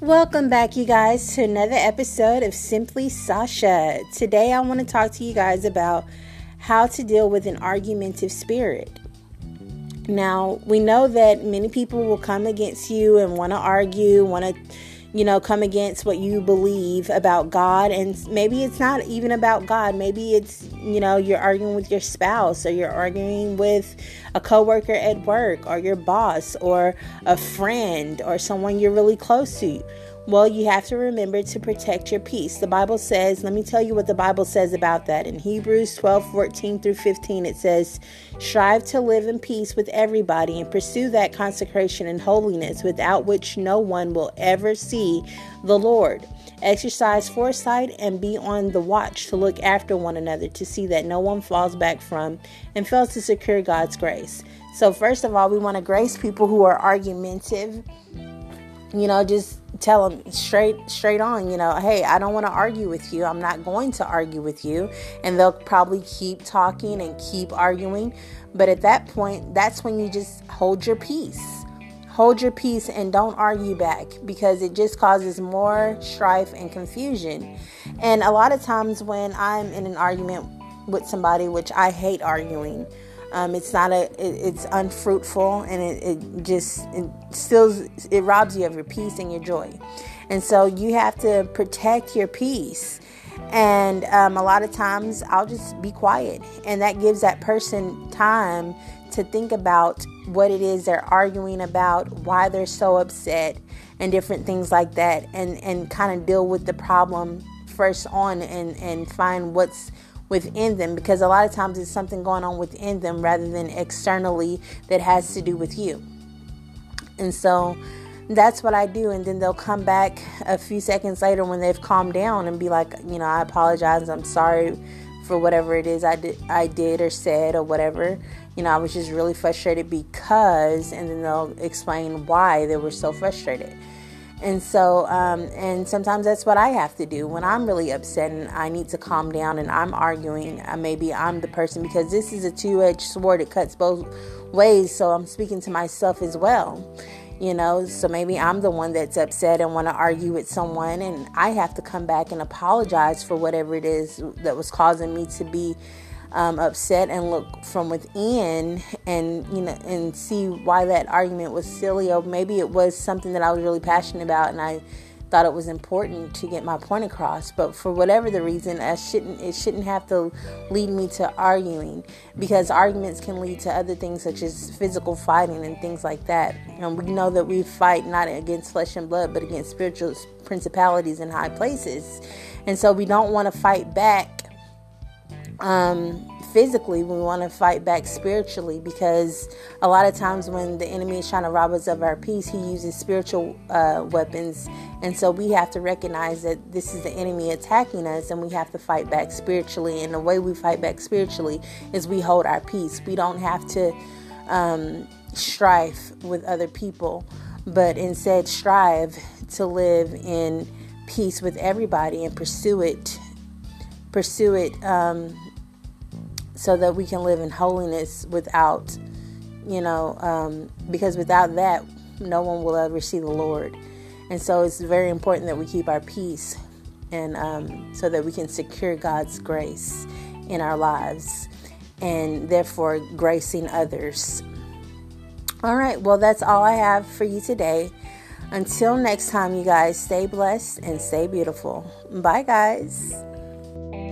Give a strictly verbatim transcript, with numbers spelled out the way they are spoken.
Welcome back, you guys, to another episode of Simply Sasha. Today I want to talk to you guys about how to deal with an argumentative spirit. Now, we know that many people will come against you and want to argue, want to, you know, come against what you believe about God. And maybe it's not even about God. Maybe it's, you know, you're arguing with your spouse, or you're arguing with a coworker at work, or your boss, or a friend, or someone you're really close to. Well, you have to remember to protect your peace. The Bible says, let me tell you what the Bible says about that. In Hebrews twelve, fourteen through fifteen, it says, strive to live in peace with everybody and pursue that consecration and holiness without which no one will ever see the Lord. Exercise foresight and be on the watch to look after one another to see that no one falls back from and fails to secure God's grace. So first of all, we want to grace people who are argumentative. You know, just tell them straight, straight on, you know, hey, I don't want to argue with you. I'm not going to argue with you. And they'll probably keep talking and keep arguing. But at that point, that's when you just hold your peace. Hold your peace and don't argue back, because it just causes more strife and confusion. And a lot of times when I'm in an argument with somebody, which I hate arguing, Um, it's not a, it, it's unfruitful, and it, it just, it steals, it robs you of your peace and your joy. And so you have to protect your peace. And um, a lot of times I'll just be quiet, and that gives that person time to think about what it is they're arguing about, why they're so upset, and different things like that, and, and kind of deal with the problem first on and, and find what's within them, because a lot of times it's something going on within them rather than externally that has to do with you. And so that's what I do. And then they'll come back a few seconds later when they've calmed down and be like, you know, I apologize. I'm sorry for whatever it is I did, I did or said or whatever. You know, I was just really frustrated because, and then they'll explain why they were so frustrated. And so, um, and sometimes that's what I have to do when I'm really upset and I need to calm down and I'm arguing. Uh, maybe I'm the person, because this is a two-edged sword. It cuts both ways. So I'm speaking to myself as well, you know, so maybe I'm the one that's upset and want to argue with someone, and I have to come back and apologize for whatever it is that was causing me to be Um, upset, and look from within and, you know, and see why that argument was silly, or maybe it was something that I was really passionate about and I thought it was important to get my point across. But for whatever the reason, I shouldn't it shouldn't have to lead me to arguing, because arguments can lead to other things such as physical fighting and things like that. And we know that we fight not against flesh and blood, but against spiritual principalities in high places. And so we don't want to fight back Um, physically. We want to fight back spiritually, because a lot of times when the enemy is trying to rob us of our peace, he uses spiritual uh, weapons. And so we have to recognize that this is the enemy attacking us, and we have to fight back spiritually. And the way we fight back spiritually is we hold our peace. We don't have to um, strife with other people, but instead strive to live in peace with everybody and pursue it, pursue it, um, so that we can live in holiness without, you know, um, because without that, no one will ever see the Lord. And so it's very important that we keep our peace, and um, so that we can secure God's grace in our lives, and therefore gracing others. All right, well, that's all I have for you today. Until next time, you guys, stay blessed and stay beautiful. Bye, guys.